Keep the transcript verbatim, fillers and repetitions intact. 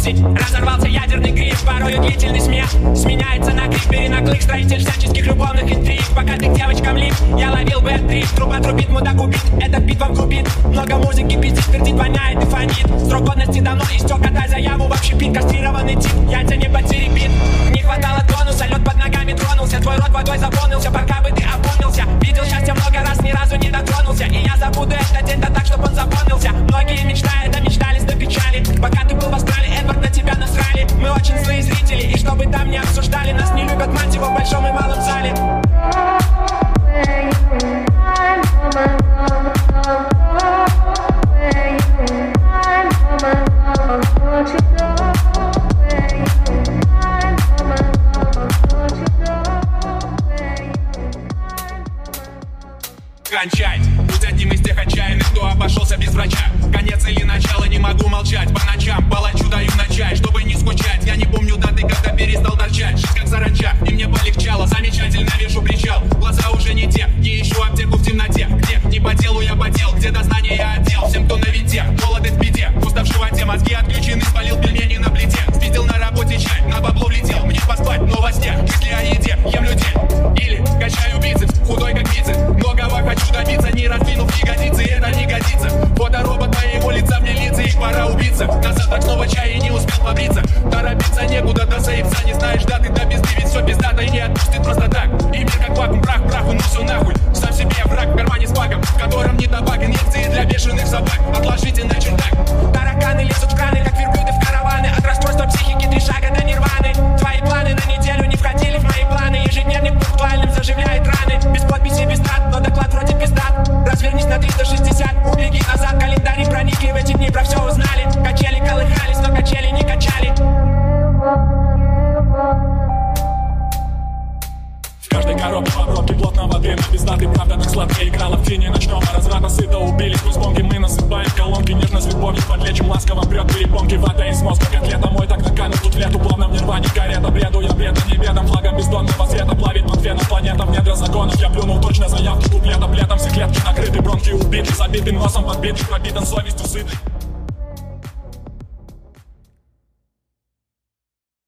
бросить. Разорвался ядерный гриф, порою длительный смех сменяется на крик, перенаклык, строитель всяческих любовных интриг. Пока ты к девочкам лип, я ловил бэт-трип. Труба трубит, мудак убит, этот бит вам грубит. Много музыки пиздит, пердит, воняет и фонит. Срок годности давно истек, отдай заяву в общепит. Кастрированный тип, яйца не потеребит. Не хватало тонуса, лед под ногами тронулся. Твой рот водой заполнился, пока бы ты опомнился. Видел счастье много раз, ни разу не дотронулся. И я забуду этот день, да так, чтоб он запомнился. Многие мечтают, да мечтались до печали. Пока ты был в Австралии, Эдвард, на тебя насрали. Мы очень злые зрители, и чтобы там не обсуждали, нас не любят мать его в большом и малом зале. Кончать, будь одним из тех отчаянных, кто обошелся без врача. Конец или начало, не могу молчать. По ночам палачу даю на чай, чтобы не скучать. Я не помню даты, когда перестал торчать. Жизнь как саранча, и мне полегчало. Замечательно вижу причал, глаза уже не те. Не ищу аптеку в темноте, где не по делу я потел, где дознание я отдел. Всем, кто на винте, голод и в беде. Пусто в животе, мозги отключены, спалил пельмени на плите. Спиздил на работе чай, на бабло влетел. Мне поспать, но во сне, мысли о еде, ем людей. Или качаю бицепс, худой как бицепс. Многого хочу добиться, не раздвинув ягодицы, это не годится. Фоторобот моего лица мне лица, их пора убиться. На завтрак снова чай и не успел побриться. Торопиться некуда, до заебца, не знаешь даты, да пизды, ведь все пиздато и не отпустит просто так. И мир как вакуум, прах, праху, ну все нахуй. Сам себе враг в кармане с багом, в котором не табак, инъекции для бешеных собак. Отложите на чердак. Тараканы лезут в краны, как верблюды в караваны. От расстройства психики три шага до нирваны. Твои планы на неделю не входили в мои планы. Ежедневник пунктуальным заживляет раны. Без подписи, без трат, но доклад вроде пиздат. Развернись на триста шестьдесят, убеги назад. Календарь проникли, в эти дни про все узнали. Качели колыхались, но качели не качали. В каждой коробке в обробке плотного дыма пиздатый, правда так сладко играла в тени ночного разврата. Сыто убили сквозь бомги, мы насыпаем колонки. Нежно с любовью подлечим, ласково прет перепонки. Вода из мозга, котлета мой так наканут. Тут лету, плавно в нирване карета. Бреду я бреда, не бедом, флагом бездонного света. Плавит под феном планета в недра законов. Я плюнул точно заявки куплетом. Летом все клетки накрыты, бронхи убиты. Забитым носом подбитый, пропитан совестью сытый.